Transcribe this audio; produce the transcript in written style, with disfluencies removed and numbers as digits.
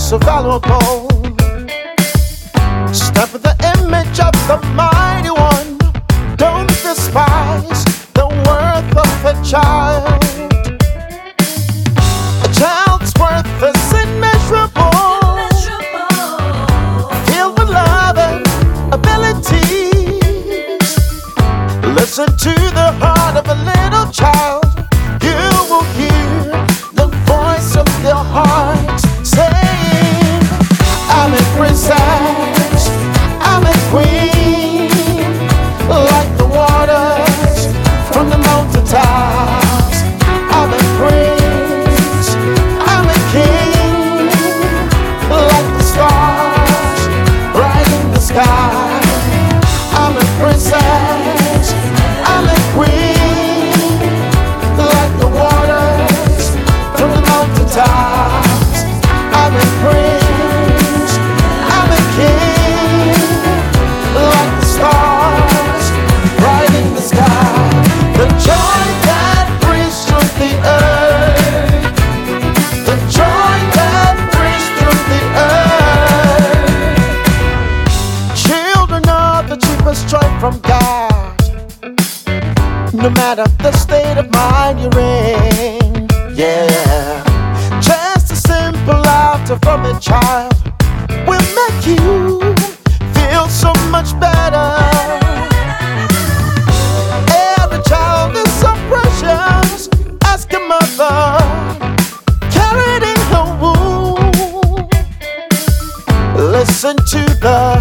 so valuable. Step with the image of the mighty one. Don't despise the worth of a child. A child's worth is immeasurable. Filled with love and abilities. Listen to the heart of a little child. You will hear the voice of their heart saying, I'm a princess, I'm a queen, like the waters from the mountaintops. I'm a prince, I'm a king, like the stars right in the sky. I'm a princess, I'm a queen, like the waters from the mountaintops. I'm a prince, I'm a king, like the stars right in the sky. The joy that brings through the earth, the joy that brings through the earth. Children are the cheapest joy from God. No matter the state of mind you're in, yeah. Just a simple laughter from a child will make you feel so much better. Every child is so precious. Ask a mother, carried in her womb. Listen to the